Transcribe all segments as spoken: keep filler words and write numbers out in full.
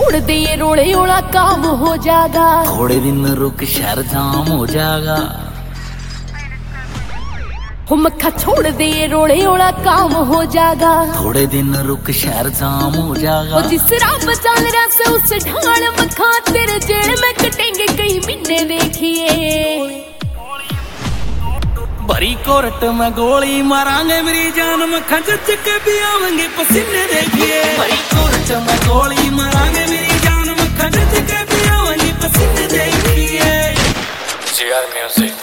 छोड़ दे ये रोड़े ओला काम हो जाएगा। थोड़े दिन रुक शहर जाम हो जाएगा। हो मक्खा छोड़ दे ये रोड़े ओला काम हो जाएगा। थोड़े दिन रुक शहर जाम हो जाएगा। वो जिस राह पर चल रहा से उस ढाल मक्खा तेरे जेल में कटेंगे कई महीने देखिए। भरी कोर्ट में गोली मारांगे मेरी जान मक्खा जज के भी आवेंगे पसीने देखिए। भरी कोर्ट में गोली मारांगे मेरी जान मक्खा जज के भी आवेंगे पसीने देखिए। GR music.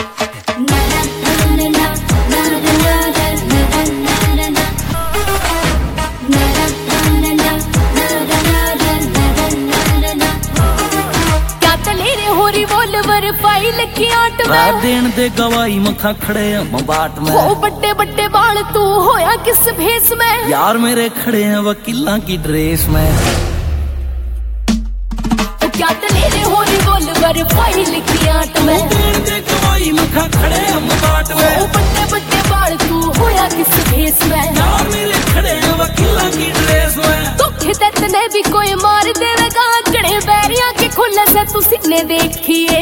फाइल की आट में देन दे गवाही मखा खड़े हम बाट में। वो बट्टे बट्टे बाल तू होया किस भेस में। यार मेरे खड़े हैं वकीला की ड्रेस में। तो क्या तलेरे हो रिवॉल्वर फाइल की आट में। देन दे गवाही मखा खड़े हम बाट में। वो बट्टे बट्टे बाल तू होया किस भेस में। यार मेरे खड़े हैं वकीला की ड्रेस में। तो खिदत ने भी कोई मार देगा कड़े बैरिया के खुले से तू सीने देखिए।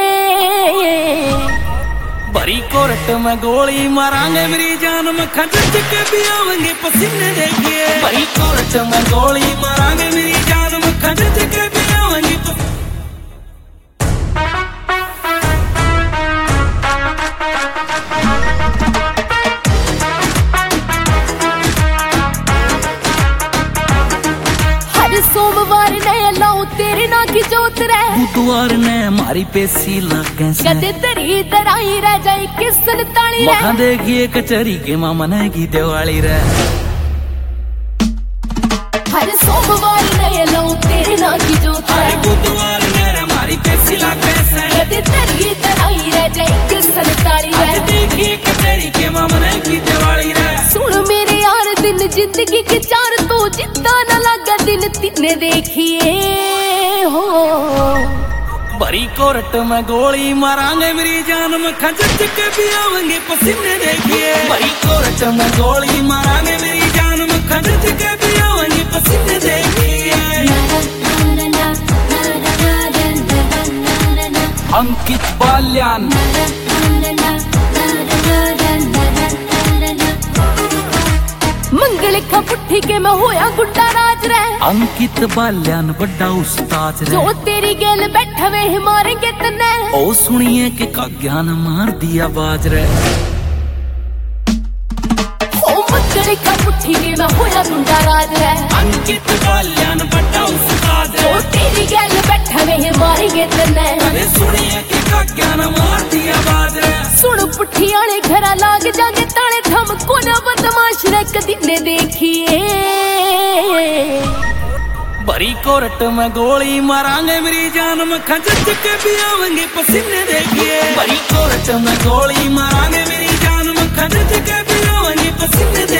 भरी कोर्ट में गोली मारांगे मेरी जान मक्खा जज के भी आवेंगे पसीने देखिए। भरी कोर्ट में गोली मारांगे मेरी जान मक्खा जज के भी आवेंगे पसीने। सोमवार ने लाऊं तेरे ना की जोत रे। बुधवार ने हमारी पेशी लागे से। कदे तेरी तराई रह जाए किस ताली रे। मखा देखिए कचहरी के मामा ने की दिवाली रे। हर सोमवार ने लाऊं तेरे ना की जोत रे। बुधवार ने हमारी पेशी लागे से। कदे तेरी तराई रह जाए किस ताली रे। देखिए कचहरी के मामा ने की दिवाली रे। सुन मेरे यार दिन जिंदगी के चार तो जिंदा न लगा दिन तिने देखिए हो। भरी कोर्ट में गोली मारांगे मेरी जान मक्खा जज के भी आवेंगे पसीने देखिए। भरी कोर्ट में गोली मारांगे मेरी जान मक्खा जज के भी आवेंगे पसीने देखिए। अंकित बाल्यान मंगल खा पुट्ठी के मैं होया गुड्डा राज रे। अंकित बाल्यान बड़ा उस्ताद रे। जो तेरी गेल बैठा वे मारेंगे तने। ओ सुनिए के का ज्ञान मार दिया बाज रे। ओ मंगल खा पुट्ठी के मैं होया गुड्डा राज रे। अंकित बाल्यान बड़ा उस्ताद रे। जो तेरी गेल बैठा वे मारेंगे तने। अरे सुनिए के का ज्ञान मार दिया बाज रे। सुन पुट्ठी आले घरा लाग जागे ताले थम को ना बदमाश रे कदी ने देखिए। भरी कोर्ट में गोली मारांगे मेरी जान मक्खा जज के भी आवेंगे पसीने देखिए। भरी कोर्ट में गोली मारांगे मेरी जान मक्खा जज के भी आवेंगे पसीने।